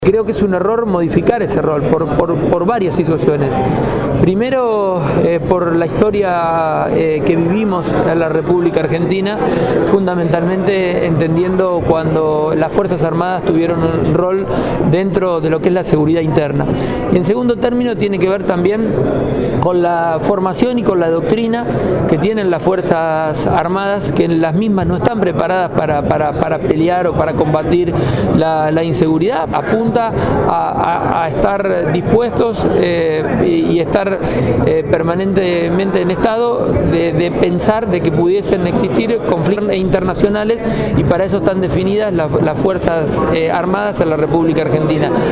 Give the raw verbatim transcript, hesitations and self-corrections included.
Creo que es un error modificar ese rol por, por, por varias situaciones. Primero, eh, por la historia eh, que vivimos en la República Argentina, fundamentalmente entendiendo cuando las Fuerzas Armadas tuvieron un rol dentro de lo que es la seguridad interna. Y en segundo término tiene que ver también con la formación y con la doctrina que tienen las Fuerzas Armadas, que las mismas no están preparadas para, para, para pelear o para combatir la, la inseguridad. Apunta A, a, a estar dispuestos eh, y, y estar eh, permanentemente en estado de, de pensar de que pudiesen existir conflictos internacionales, y para eso están definidas las, las Fuerzas eh, Armadas en la República Argentina.